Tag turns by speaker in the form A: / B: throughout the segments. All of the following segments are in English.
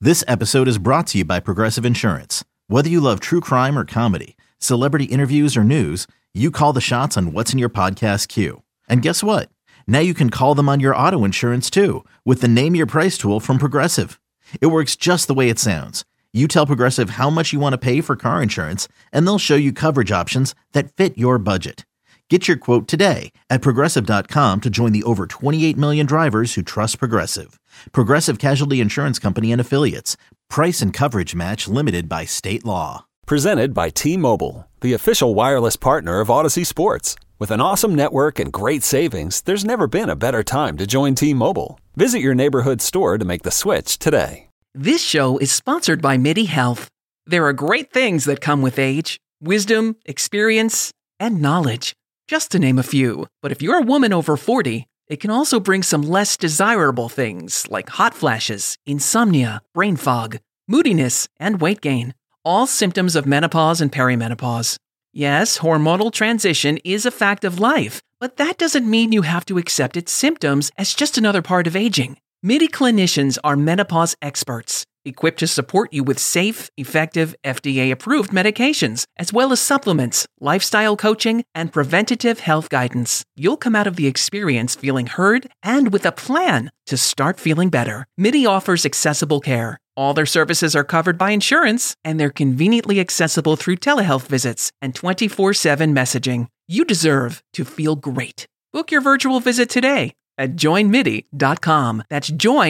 A: This episode is brought to you by Progressive Insurance. Whether you love true crime or comedy, celebrity interviews or news, you call the shots on what's in your podcast queue. And guess what? Now you can call them on your auto insurance too with the Name Your Price tool from Progressive. It works just the way it sounds. You tell Progressive how much you want to pay for car insurance, and they'll show you coverage options that fit your budget. Get your quote today at Progressive.com to join the over 28 million drivers who trust Progressive. Progressive Casualty Insurance Company and Affiliates. Price and coverage match limited by state law.
B: Presented by T-Mobile, the official wireless partner of Odyssey Sports. With an awesome network and great savings, there's never been a better time to join T-Mobile. Visit your neighborhood store to make the switch today.
C: This show is sponsored by MIDI Health. There are great things that come with age: wisdom, experience, and knowledge, just to name a few. But if you're a woman over 40, it can also bring some less desirable things like hot flashes, insomnia, brain fog, moodiness, and weight gain. All symptoms of menopause and perimenopause. Yes, hormonal transition is a fact of life, but that doesn't mean you have to accept its symptoms as just another part of aging. MIDI clinicians are menopause experts, equipped to support you with safe, effective, FDA-approved medications, as well as supplements, lifestyle coaching, and preventative health guidance. You'll come out of the experience feeling heard and with a plan to start feeling better. MIDI offers accessible care. All their services are covered by insurance, and they're conveniently accessible through telehealth visits and 24/7 messaging. You deserve to feel great. Book your virtual visit today at joinmidi.com. That's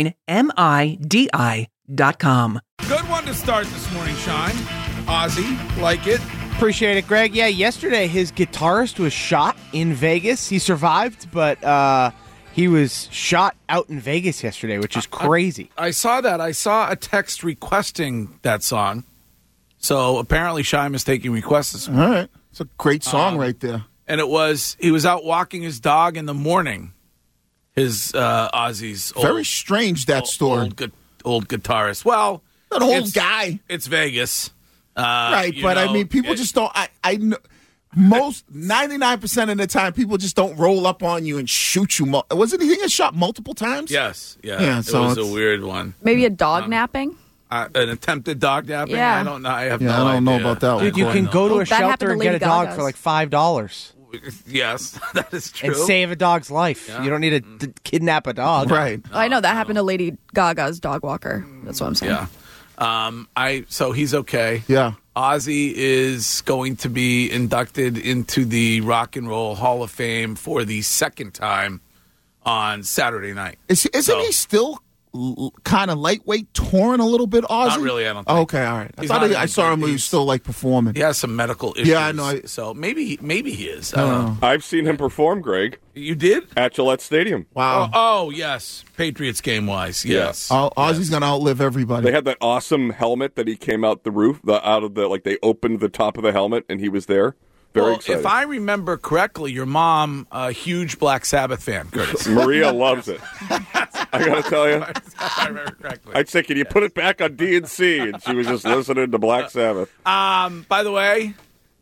C: joinmidi.com.
D: Good one to start this morning, Shine. Ozzy, like it.
E: Appreciate it, Greg. Yeah, yesterday his guitarist was shot in Vegas. He survived, but he was shot out in Vegas yesterday, which is crazy.
D: I saw that. I saw a text requesting that song. So apparently Shime is taking requests this morning.
F: All right. It's a great song right there.
D: And he was out walking his dog in the morning. His Ozzy's
F: very strange, that story.
D: Old guitarist. Well,
F: an old guy.
D: It's Vegas.
F: Right, but I mean, people just don't. I know. Most 99% of the time, people just don't roll up on you and shoot you. Wasn't he getting shot multiple times?
D: Yes, yeah. It was a weird one.
G: Maybe a dog napping?
D: An attempted dog napping?
G: Yeah.
D: I don't know. I
F: don't know about that one.
E: Dude, you can go to a shelter and get a dog
G: Gaga's.
E: for like $5
D: Yes, that is true.
E: and save a dog's life.
D: Yeah.
E: You don't need to kidnap a dog.
F: Right.
G: I know that happened to Lady Gaga's dog walker. That's what I'm saying.
D: Yeah. So he's okay.
F: Yeah.
D: Ozzy is going to be inducted into the Rock and Roll Hall of Fame for the second time on Saturday night.
F: Isn't he still kind of lightweight, touring a little bit, Ozzy?
D: Not really, I don't think.
F: Okay, all right. I saw him when he was still like performing.
D: He has some medical issues.
F: Yeah, I know.
D: So maybe he is. I don't know.
H: I've seen him perform, Greg.
D: You did?
H: At Gillette Stadium.
F: Wow.
D: Oh, yes. Patriots game-wise, yes.
F: Ozzy's going to outlive everybody.
H: They had that awesome helmet that he came out the roof, they opened the top of the helmet, and he was there. Very excited.
D: If I remember correctly, your mom, a huge Black Sabbath fan, Curtis.
H: Maria loves it. I got to tell you.
D: If I remember correctly.
H: I'd say, can you put it back on D&C? And she was just listening to Black Sabbath.
D: By the way,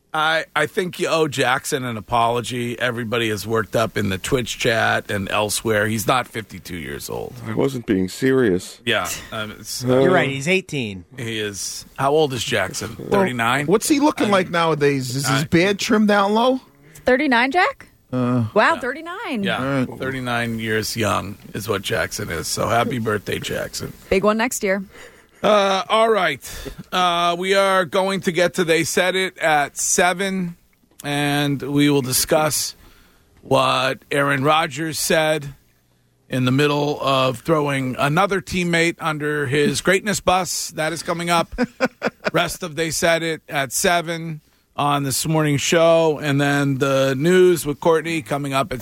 D: I think you owe Jackson an apology. Everybody is worked up in the Twitch chat and elsewhere. He's not 52 years old.
H: I wasn't being serious.
D: Yeah.
E: You're right. He's 18.
D: He is. How old is Jackson? 39?
F: What's he looking like nowadays? Is his beard trimmed down low?
G: 39, Jack? Wow, 39.
D: Yeah, 39 years young is what Jackson is. So happy birthday, Jackson.
G: Big one next year.
D: All right. We are going to get to They Said It at 7, and we will discuss what Aaron Rodgers said in the middle of throwing another teammate under his greatness bus. That is coming up. Rest of They Said It at 7 on this morning's show, and then the news with Courtney coming up at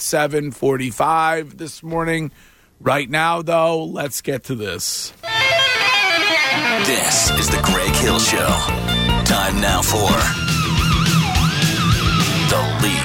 D: 7:45 this morning. Right now, though, let's get to this.
I: This is the Greg Hill Show. Time now for The Lead.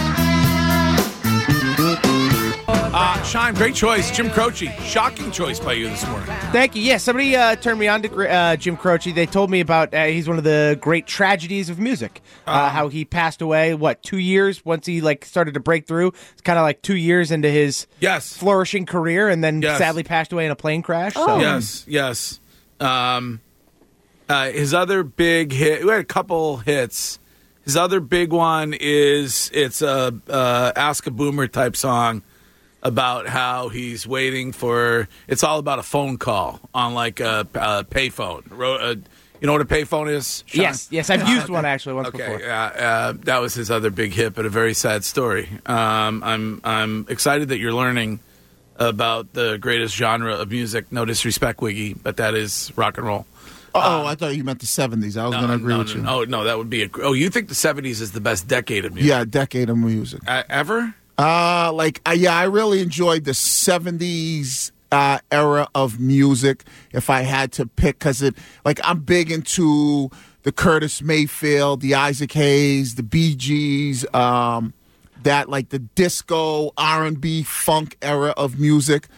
D: Shine, great choice. Jim Croce, shocking choice by you this morning.
E: Thank you. Yeah, somebody turned me on to Jim Croce. They told me about he's one of the great tragedies of music. How he passed away, 2 years once he started to break through. It's kind of 2 years into his flourishing career, and then sadly passed away in a plane crash. So.
D: Yes. His other big hit, we had a couple hits. His other big one is it's a Ask a Boomer type song about how he's waiting for, it's all about a phone call on like a payphone. You know what a payphone is, Sean?
E: Yes, I've used one actually once before.
D: That was his other big hit, but a very sad story. I'm excited that you're learning about the greatest genre of music. No disrespect, Wiggy, but that is rock and roll.
F: I thought you meant the 70s. I was going to agree with you.
D: No, that would be you think the 70s is the best decade of music?
F: Yeah, decade of music.
D: Ever?
F: I really enjoyed the 70s era of music. If I had to pick, because I'm big into the Curtis Mayfield, the Isaac Hayes, the Bee Gees, that like the disco, R&B, funk era of music.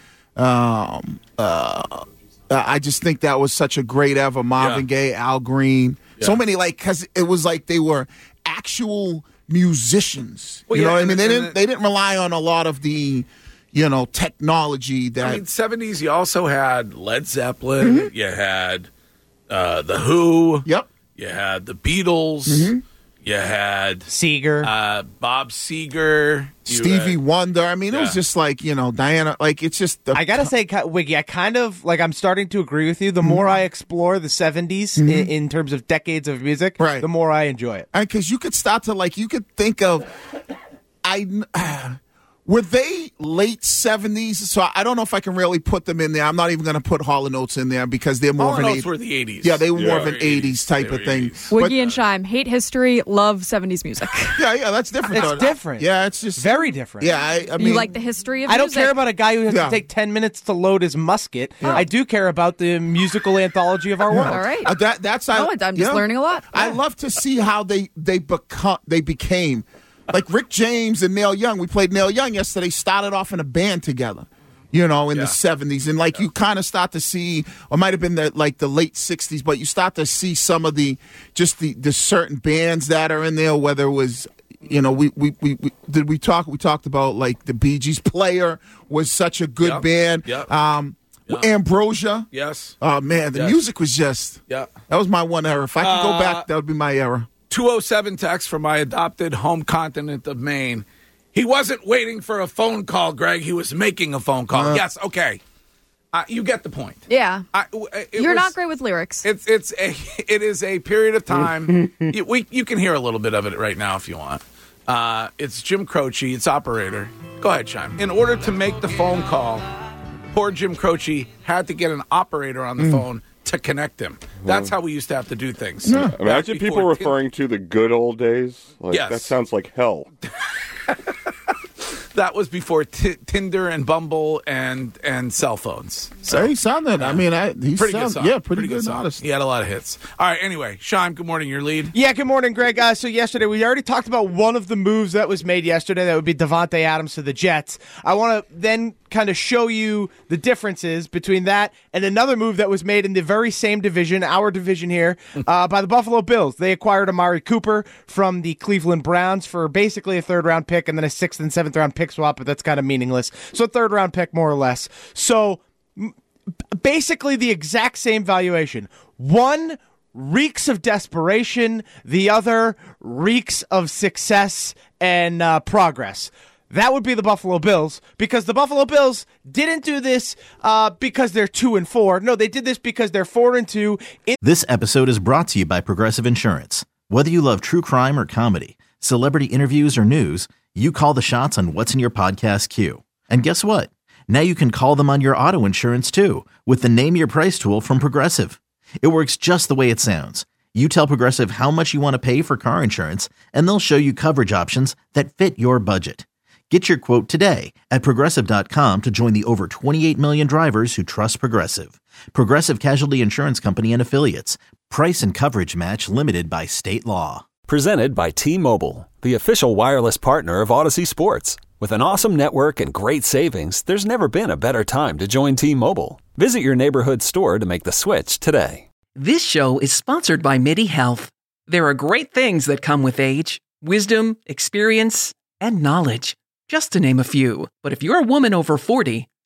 F: I just think that was such a great ever. Marvin Gaye, Al Green, so many because it was like they were actual musicians. You know what I mean? They didn't rely on a lot of the technology that. I mean,
D: 70s. You also had Led Zeppelin. Mm-hmm. You had the Who.
F: Yep.
D: You had the Beatles. Mm-hmm. You had
E: Seeger,
D: Bob Seger,
F: Stevie Wonder. I mean, it was just like, Diana. Like, it's just. I
E: gotta say, Wiggy, I kind of I'm starting to agree with you. The more I explore the 70s in terms of decades of music, the more I enjoy it.
F: Because you could start to you could think of, were they late 70s? So I don't know if I can really put them in there. I'm not even going to put Hall & Oates in there because they're more of an 80s.
D: were the 80s.
F: Yeah, they were more of an 80s type of thing.
G: Wiggy and Shime, hate history, love 70s music.
F: Yeah, that's different.
E: It's different.
F: Yeah, it's just
E: very different.
F: Yeah, I mean,
G: you like the history of music?
E: I don't care about a guy who has to take 10 minutes to load his musket. Yeah. I do care about the musical anthology of our world.
G: All right.
F: I'm
G: just learning a lot.
F: I love to see how they became. Like Rick James and Neil Young. We played Neil Young yesterday, started off in a band together, in the 70s. And you kind of start to see, or it might have been the late 60s, but you start to see some of the certain bands that are in there, whether it was, we talked about like the Bee Gees. Player was such a good band. Ambrosia.
D: Yes.
F: Oh, man, the music was just, that was my one era. If I could go back, that would be my era.
D: 207 text from my adopted home continent of Maine. He wasn't waiting for a phone call, Greg. He was making a phone call. Yes, okay. You get the point.
G: Yeah. You're not great with lyrics.
D: It is a period of time. You can hear a little bit of it right now if you want. It's Jim Croce. It's operator. Go ahead, Chime. In order to make the phone call, poor Jim Croce had to get an operator on the phone to connect him. That's how we used to have to do things.
H: Yeah. Imagine people referring to the good old days.
D: Yes.
H: That sounds like hell.
D: That was before Tinder and Bumble and cell phones.
F: So he sounded. I mean, he's
D: pretty good song.
F: Yeah, pretty good song.
D: He had a lot of hits. All right. Anyway, Shime, good morning. Your lead.
E: Yeah. Good morning, Greg. So yesterday we already talked about one of the moves that was made yesterday. That would be Davante Adams to the Jets. I want to then kind of show you the differences between that and another move that was made in the very same division, our division here, by the Buffalo Bills. They acquired Amari Cooper from the Cleveland Browns for basically a third-round pick and then a 6th and 7th-round pick swap, but that's kind of meaningless. So a third-round pick, more or less. So basically the exact same valuation. One reeks of desperation. The other reeks of success and progress. That would be the Buffalo Bills, because the Buffalo Bills didn't do this because they're 2-4. No, they did this because they're 4-2.
A: This episode is brought to you by Progressive Insurance. Whether you love true crime or comedy, celebrity interviews or news, you call the shots on what's in your podcast queue. And guess what? Now you can call them on your auto insurance too, with the Name Your Price tool from Progressive. It works just the way it sounds. You tell Progressive how much you want to pay for car insurance, and they'll show you coverage options that fit your budget. Get your quote today at Progressive.com to join the over 28 million drivers who trust Progressive. Progressive Casualty Insurance Company and Affiliates. Price and coverage match limited by state law.
B: Presented by T-Mobile, the official wireless partner of Odyssey Sports. With an awesome network and great savings, there's never been a better time to join T-Mobile. Visit your neighborhood store to make the switch today.
C: This show is sponsored by MIDI Health. There are great things that come with age, wisdom, experience, and knowledge. Just to name a few. But if you're a woman over 40,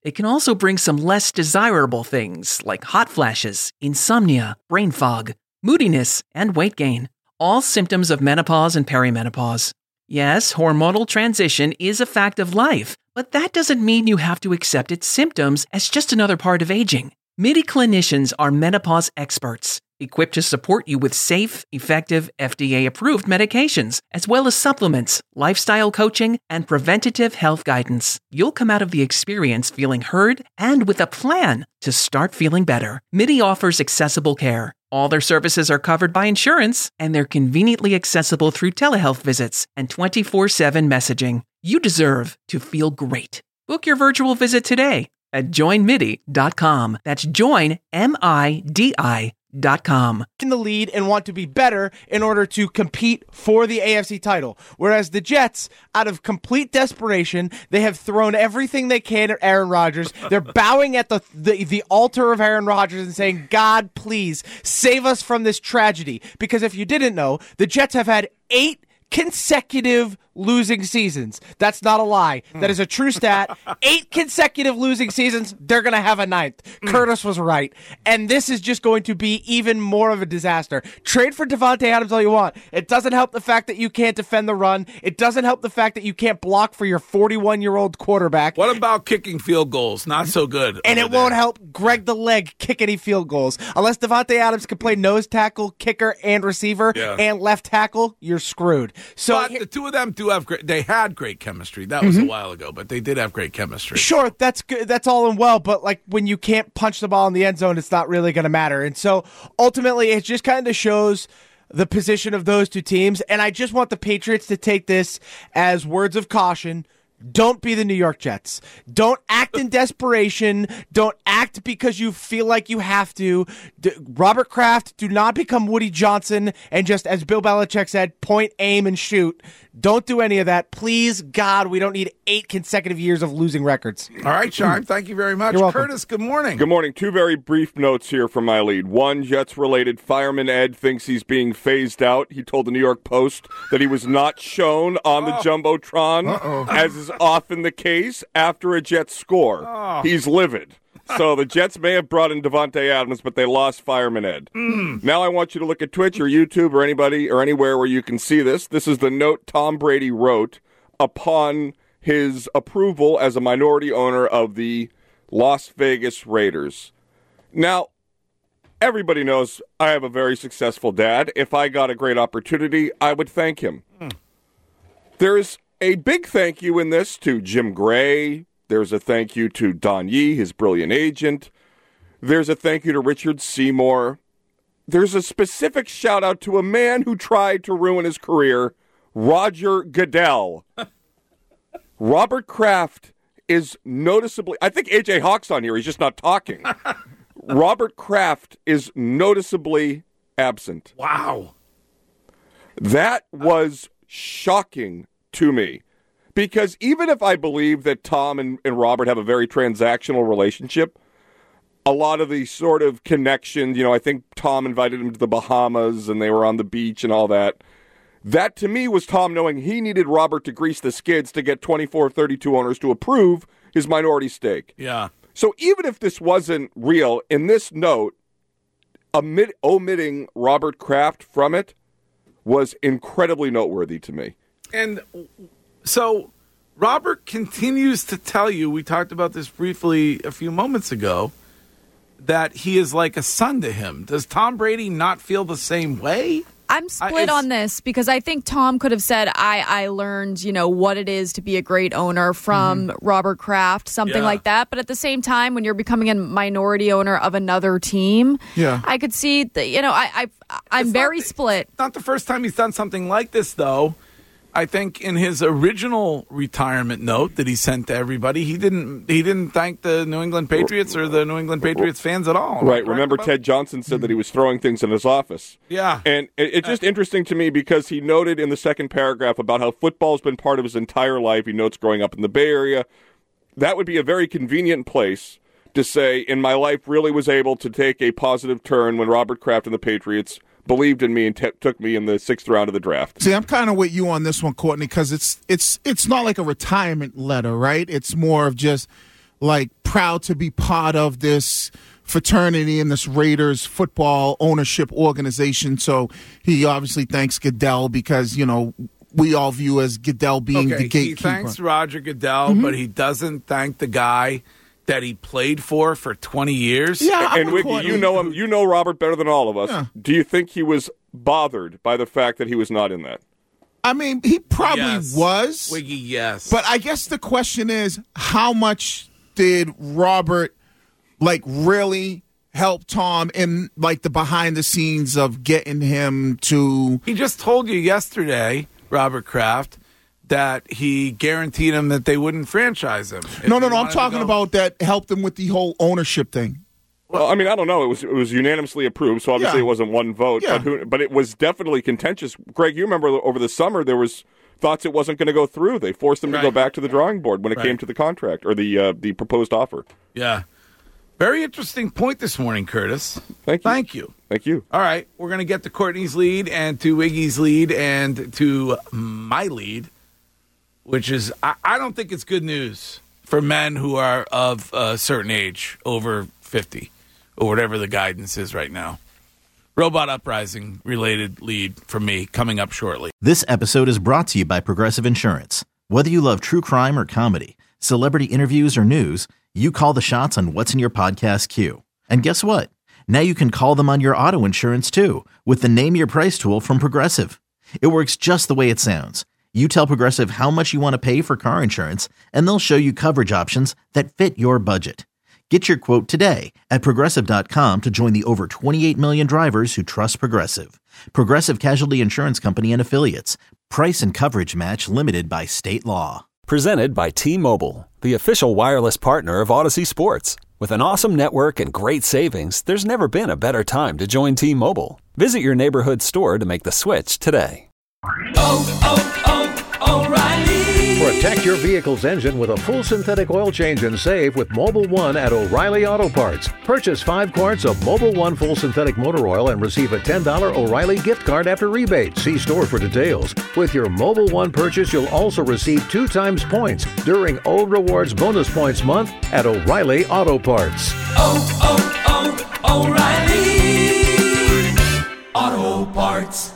C: It can also bring some less desirable things like hot flashes, insomnia, brain fog, moodiness, and weight gain, all symptoms of menopause and perimenopause. Yes, hormonal transition is a fact of life, but that doesn't mean you have to accept its symptoms as just another part of aging. MIDI clinicians are menopause experts, equipped to support you with safe, effective, FDA-approved medications, as well as supplements, lifestyle coaching, and preventative health guidance. You'll come out of the experience feeling heard and with a plan to start feeling better. MIDI offers accessible care. All their services are covered by insurance, and they're conveniently accessible through telehealth visits and 24/7 messaging. You deserve to feel great. Book your virtual visit today at joinmidi.com. That's joinmidi.com.
E: In the lead and want to be better in order to compete for the AFC title. Whereas the Jets, out of complete desperation, they have thrown everything they can at Aaron Rodgers. They're bowing at the altar of Aaron Rodgers and saying, God, please save us from this tragedy. Because if you didn't know, the Jets have had 8 consecutive losing seasons. That's not a lie. That is a true stat. 8 consecutive losing seasons. They're going to have a 9th. Curtis was right. And this is just going to be even more of a disaster. Trade for Davante Adams all you want. It doesn't help the fact that you can't defend the run. It doesn't help the fact that you can't block for your 41-year-old quarterback.
D: What about kicking field goals? Not so good.
E: And it won't help Greg the Leg kick any field goals. Unless Davante Adams can play nose tackle, kicker, and receiver, and left tackle, you're screwed. So
D: but the two of them do have great. They had great chemistry. That was a while ago, but they did have great chemistry.
E: Sure, that's good. That's all and well, but like when you can't punch the ball in the end zone, it's not really going to matter. And so ultimately, it just kind of shows the position of those two teams. And I just want the Patriots to take this as words of caution. Don't be the New York Jets. Don't act in desperation. Don't act because you feel like you have to. Robert Kraft, do not become Woody Johnson and just, as Bill Belichick said, point, aim, and shoot. Don't do any of that. Please, God, we don't need 8 consecutive years of losing records.
D: All right, Sean, thank you very much.
E: You're welcome.
D: Curtis, good morning.
H: Good morning. 2 very brief notes here from my lead. One, Jets-related. Fireman Ed thinks he's being phased out. He told the New York Post that he was not shown on the Jumbotron, as is often the case after a Jets score. He's livid. So the Jets may have brought in Davante Adams, but they lost Fireman Ed. Now I want you to look at Twitch or YouTube or anybody or anywhere where you can see this. This is the note Tom Brady wrote upon his approval as a minority owner of the Las Vegas Raiders. Now, everybody knows I have a very successful dad. If I got a great opportunity, I would thank him. There's a big thank you in this to Jim Gray. There's a thank you to Don Yee, his brilliant agent. There's a thank you to Richard Seymour. There's a specific shout out to a man who tried to ruin his career, Roger Goodell. Robert Kraft is noticeably, I think AJ Hawk's on here, he's just not talking. Robert Kraft is noticeably absent.
D: Wow.
H: That was shocking to me. Because even if I believe that Tom and Robert have a very transactional relationship, a lot of the sort of connections, I think Tom invited him to the Bahamas and they were on the beach and all that. That to me was Tom knowing he needed Robert to grease the skids to get 24 of 32 owners to approve his minority stake.
D: Yeah.
H: So even if this wasn't real, in this note, omitting Robert Kraft from it was incredibly noteworthy to me.
D: And so Robert continues to tell you, we talked about this briefly a few moments ago, that he is like a son to him. Does Tom Brady not feel the same way?
G: I'm split on this because I think Tom could have said, I learned, what it is to be a great owner from Robert Kraft, something like that. But at the same time, when you're becoming a minority owner of another team, I could see that, I'm very split.
D: Not the first time he's done something like this, though. I think in his original retirement note that he sent to everybody, he didn't thank the New England Patriots or the New England Patriots fans at all.
H: Right. Remember, Ted Johnson said that he was throwing things in his office.
D: Yeah.
H: And it's just interesting to me because he noted in the second paragraph about how football's been part of his entire life. He notes growing up in the Bay Area. That would be a very convenient place to say, in my life really was able to take a positive turn when Robert Kraft and the Patriots believed in me and took me in the 6th round of the draft.
F: See, I'm kind of with you on this one, Courtney, because it's not like a retirement letter, right? It's more of just like proud to be part of this fraternity and this Raiders football ownership organization. So he obviously thanks Goodell because, you know, we all view as Goodell being the gatekeeper.
D: He thanks Roger Goodell, but he doesn't thank the guy that he played for 20 years.
F: Yeah,
H: and Wiggy, you know him. You know Robert better than all of us.
F: Yeah.
H: Do you think he was bothered by the fact that he was not in that?
F: I mean, he probably was.
D: Wiggy, yes.
F: But I guess the question is, how much did Robert, like, really help Tom in, like, the behind the scenes of getting him to...
D: He just told you yesterday, Robert Kraft, that he guaranteed him that they wouldn't franchise him.
F: No, I'm talking about that helped him with the whole ownership thing.
H: Well, I mean, I don't know. It was unanimously approved, so obviously it wasn't one vote.
F: Yeah.
H: But it was definitely contentious. Greg, you remember over the summer there was thoughts it wasn't going to go through. They forced him to go back to the drawing board when it came to the contract or the proposed offer.
D: Yeah. Very interesting point this morning, Curtis.
H: Thank you.
D: All right, we're going to get to Courtney's lead and to Wiggy's lead and to my lead, which is I don't think it's good news for men who are of a certain age, over 50, or whatever the guidance is right now. Robot Uprising related lead from me coming up shortly.
A: This episode is brought to you by Progressive Insurance. Whether you love true crime or comedy, celebrity interviews or news, you call the shots on what's in your podcast queue. And guess what? Now you can call them on your auto insurance too with the Name Your Price tool from Progressive. It works just the way it sounds. You tell Progressive how much you want to pay for car insurance, and they'll show you coverage options that fit your budget. Get your quote today at Progressive.com to join the over 28 million drivers who trust Progressive. Progressive Casualty Insurance Company and Affiliates. Price and coverage match limited by state law.
B: Presented by T-Mobile, the official wireless partner of Odyssey Sports. With an awesome network and great savings, there's never been a better time to join T-Mobile. Visit your neighborhood store to make the switch today.
J: O'Reilly.
K: Protect your vehicle's engine with a full synthetic oil change and save with Mobile One at O'Reilly Auto Parts. Purchase 5 quarts of Mobile One full synthetic motor oil and receive a $10 O'Reilly gift card after rebate. See store for details. With your Mobile One purchase, you'll also receive 2 times points during O Rewards Bonus Points Month at O'Reilly Auto Parts.
J: O'Reilly Auto Parts.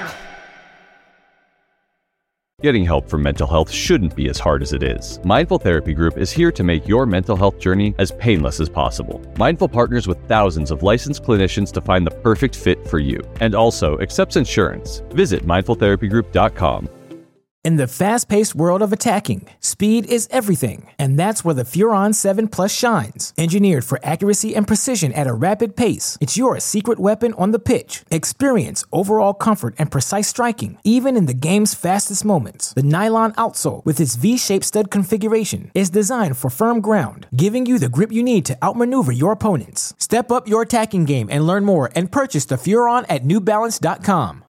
L: Getting help for mental health shouldn't be as hard as it is. Mindful Therapy Group is here to make your mental health journey as painless as possible. Mindful partners with thousands of licensed clinicians to find the perfect fit for you, and also accepts insurance. Visit mindfultherapygroup.com.
M: In the fast-paced world of attacking, speed is everything, and that's where the Furon 7 Plus shines. Engineered for accuracy and precision at a rapid pace, it's your secret weapon on the pitch. Experience overall comfort and precise striking, even in the game's fastest moments. The nylon outsole, with its V-shaped stud configuration, is designed for firm ground, giving you the grip you need to outmaneuver your opponents. Step up your attacking game and learn more and purchase the Furon at NewBalance.com.